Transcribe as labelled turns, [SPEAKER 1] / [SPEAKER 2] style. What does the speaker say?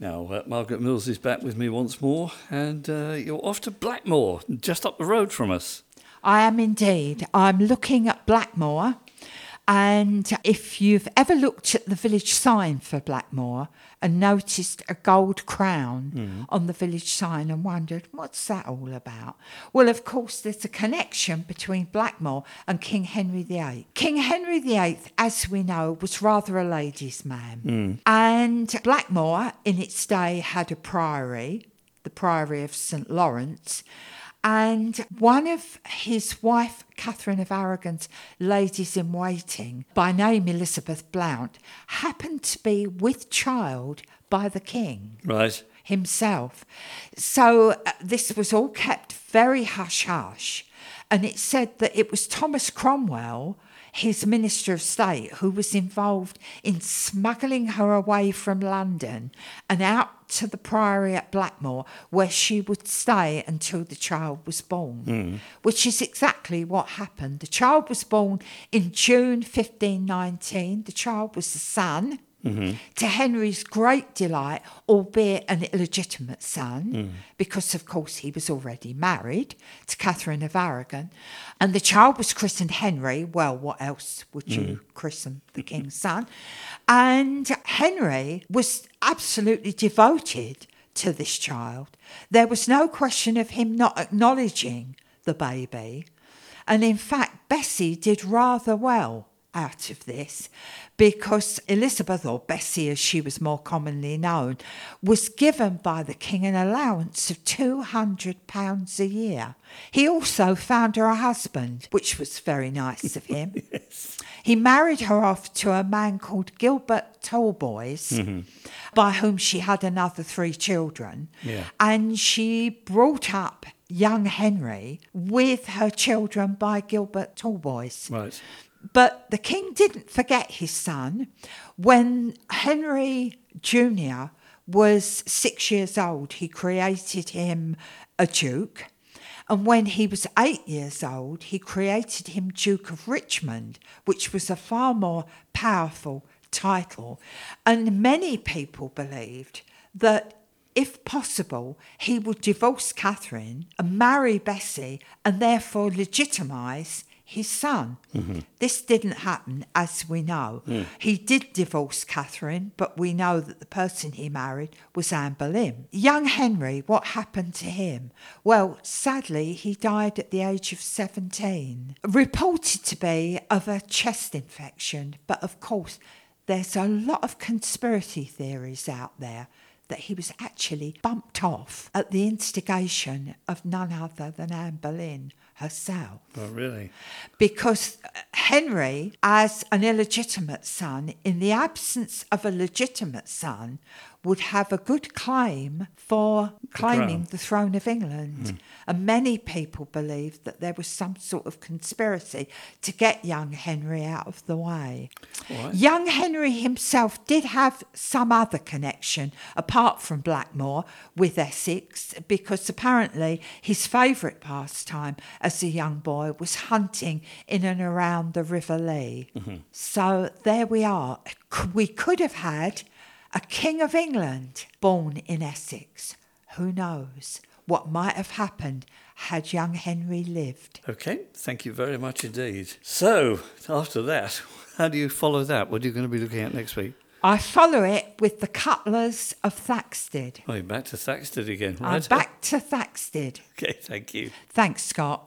[SPEAKER 1] Now, Margaret Mills is back with me once more, and you're off to Blackmore, just up the road from us.
[SPEAKER 2] I am indeed. I'm looking at Blackmore, and if you've ever looked at the village sign for Blackmore and noticed a gold crown on the village sign and wondered, what's that all about? Well, of course, there's a connection between Blackmore and King Henry VIII. King Henry VIII, as we know, was rather a ladies' man. And Blackmore, in its day, had a priory, the Priory of St. Lawrence, and one of his wife, Catherine of Aragon's ladies-in-waiting, by name Elizabeth Blount, happened to be with child by the king.
[SPEAKER 1] Right.
[SPEAKER 2] Himself. So this was all kept very hush-hush. And it said that it was Thomas Cromwell, his Minister of State, who was involved in smuggling her away from London and out to the priory at Blackmore, where she would stay until the child was born, which is exactly what happened. The child was born in June 1519. The child was a son. To Henry's great delight, albeit an illegitimate son, because, of course, he was already married to Catherine of Aragon. And the child was christened Henry. Well, what else would you christen the king's son? And Henry was absolutely devoted to this child. There was no question of him not acknowledging the baby. And in fact, Bessie did rather well out of this, because Elizabeth, or Bessie as she was more commonly known, was given by the king an allowance of £200 a year. He also found her a husband, which was very nice of him.
[SPEAKER 1] Yes.
[SPEAKER 2] He married her off to a man called Gilbert Talboys, by whom she had another 3 children.
[SPEAKER 1] Yeah.
[SPEAKER 2] And she brought up young Henry with her children by Gilbert Talboys.
[SPEAKER 1] Right.
[SPEAKER 2] But the king didn't forget his son. When Henry Jr. was 6 years old, he created him a duke. And when he was 8 years old, he created him Duke of Richmond, which was a far more powerful title. And many people believed that, if possible, he would divorce Catherine and marry Bessie and therefore legitimise his son. This didn't happen, as we know. He did divorce Catherine, but we know that the person he married was Anne Boleyn. Young Henry, what happened to him? Well, sadly, he died at the age of 17, reported to be of a chest infection, but of course, there's a lot of conspiracy theories out there that he was actually bumped off at the instigation of none other than Anne Boleyn herself.
[SPEAKER 1] Oh, really?
[SPEAKER 2] Because Henry, as an illegitimate son, in the absence of a legitimate son, would have a good claim for claiming the throne of England. And many people believed that there was some sort of conspiracy to get young Henry out of the way.
[SPEAKER 1] What?
[SPEAKER 2] Young Henry himself did have some other connection, apart from Blackmore, with Essex, because apparently his favourite pastime as a young boy was hunting in and around the River Lee. So there we are. We could have had a King of England born in Essex. Who knows what might have happened had young Henry lived?
[SPEAKER 1] Okay, thank you very much indeed. So, after that, how do you follow that? What are you going to be looking at next week?
[SPEAKER 2] I follow it with the Cutlers of Thaxted.
[SPEAKER 1] Oh, you're back to Thaxted again, right?
[SPEAKER 2] I'm back to Thaxted.
[SPEAKER 1] Okay, thank you.
[SPEAKER 2] Thanks, Scott.